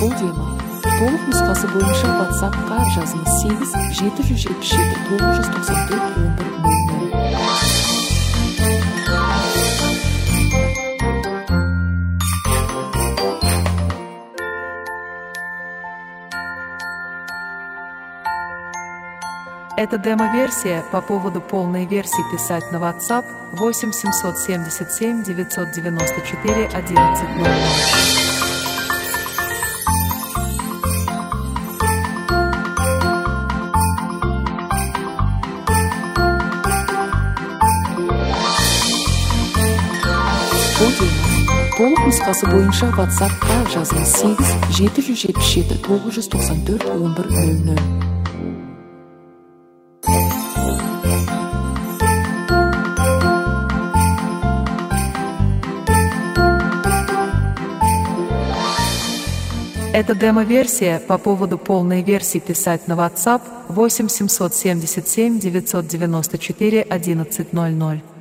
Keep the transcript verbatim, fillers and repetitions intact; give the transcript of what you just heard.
Бұл дема толық нұсқасы бойынша WhatsApp-қа жазыңыз сегіз жеті жүз жетпіс жеті тоғыз жүз тоқсан төрт он бір нөл нөл. Это демо-версия. По поводу полной версии писать на WhatsApp восемь семьсот семьдесят семь девятьсот девяносто четыре одиннадцать ноль ноль. Толық нұсқасы бойынша WhatsApp-қа жазыңыз сегіз жеті жүз жетпіс жеті тоғыз жүз тоқсан төрт он бір нөл нөл. Это демо-версия. По поводу полной версии писать на WhatsApp восемь семьсот семьдесят семь девятьсот девяносто четыре одиннадцать ноль ноль.